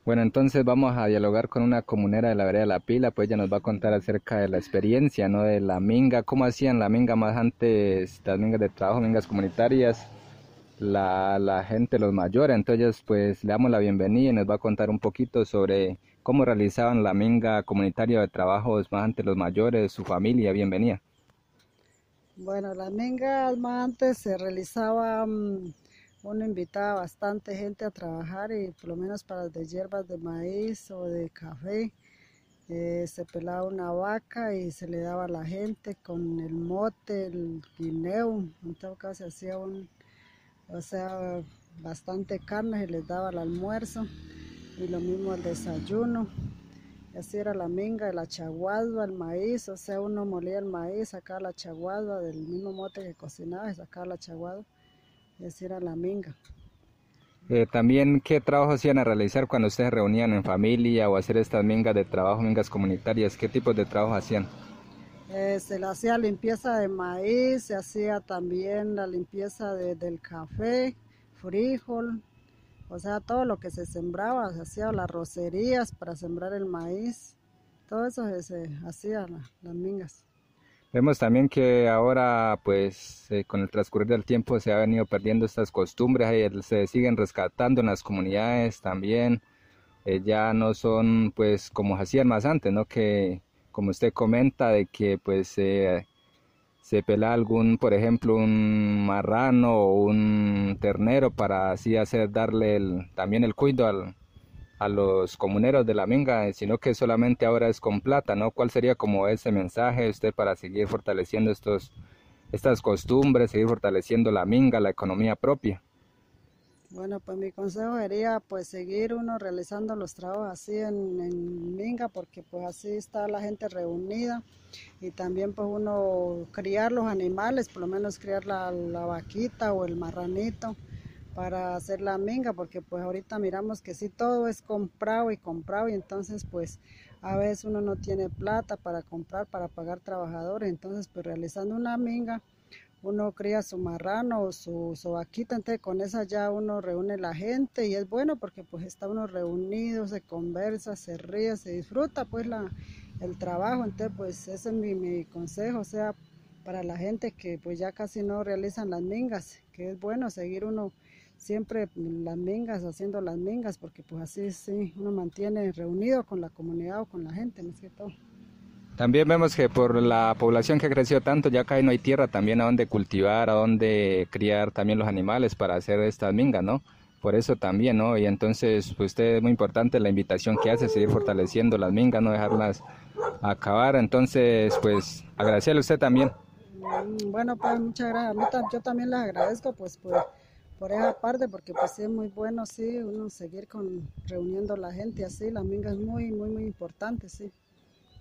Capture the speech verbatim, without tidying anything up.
Bueno, entonces vamos a dialogar con una comunera de la vereda de La Pila, pues ella nos va a contar acerca de la experiencia, ¿no? De la minga, cómo hacían la minga más antes, las mingas de trabajo, mingas comunitarias, la, la gente, los mayores. Entonces, pues le damos la bienvenida y nos va a contar un poquito sobre cómo realizaban la minga comunitaria de trabajos más antes los mayores, su familia. Bienvenida. Bueno, las mingas más antes se realizaba, mm, uno invitaba bastante gente a trabajar y por lo menos para las de hierbas de maíz o de café, eh, se pelaba una vaca y se le daba a la gente con el mote, el guineo, en todo caso se hacía un, o sea, bastante carne, se les daba al almuerzo y lo mismo el desayuno. Y así era la minga, la chaguadua, el maíz, o sea, uno molía el maíz, sacaba la chaguadua del mismo mote que cocinaba y sacaba la chaguadua, y así era la minga. Eh, también, ¿qué trabajo hacían a realizar cuando ustedes se reunían en familia o hacer estas mingas de trabajo, mingas comunitarias? ¿Qué tipos de trabajo hacían? Eh, se le hacía limpieza de maíz, se hacía también la limpieza de, del café, frijol, o sea, todo lo que se sembraba, se hacía las rocerías para sembrar el maíz, todo eso se, se hacía, la, las mingas. Vemos también que ahora, pues, eh, con el transcurrir del tiempo se ha venido perdiendo estas costumbres, y se siguen rescatando en las comunidades también. Eh, ya no son, pues, como hacían más antes, ¿no? Que, como usted comenta, de que, pues, eh, se pela algún, por ejemplo, un marrano o un ternero para así hacer, darle el, también el cuido al, a los comuneros de la minga, eh, sino que solamente ahora es con plata, ¿no? ¿Cuál sería como ese mensaje usted para seguir fortaleciendo estos, estas costumbres, seguir fortaleciendo la minga, la economía propia? Bueno, pues mi consejo sería pues seguir uno realizando los trabajos así en, en Minga, porque pues así está la gente reunida y también pues uno criar los animales, por lo menos criar la, la vaquita o el marranito para hacer la minga, porque pues ahorita miramos que sí todo es comprado y comprado y entonces pues a veces uno no tiene plata para comprar, para pagar trabajadores, entonces pues realizando una minga uno cría su marrano o su, su vaquita, entonces con esa ya uno reúne la gente y es bueno porque pues está uno reunido, se conversa, se ríe, se disfruta pues la, el trabajo, entonces pues ese es mi, mi consejo, o sea, para la gente que pues ya casi no realizan las mingas, que es bueno seguir uno siempre las mingas, haciendo las mingas, porque pues así sí, uno mantiene reunido con la comunidad o con la gente, más que todo. También vemos que por la población que ha crecido tanto, ya casi no hay tierra también a donde cultivar, a donde criar también los animales para hacer estas mingas, ¿no? Por eso también, ¿no? Y entonces, pues usted es muy importante la invitación que hace, seguir fortaleciendo las mingas, no dejarlas acabar. Entonces, pues agradecerle a usted también. Mm, Bueno, pues muchas gracias. A mí tam- yo también les agradezco pues por, por esa parte, porque pues sí es muy bueno, sí, uno seguir con reuniendo la gente así, la minga es muy, muy, muy importante, sí.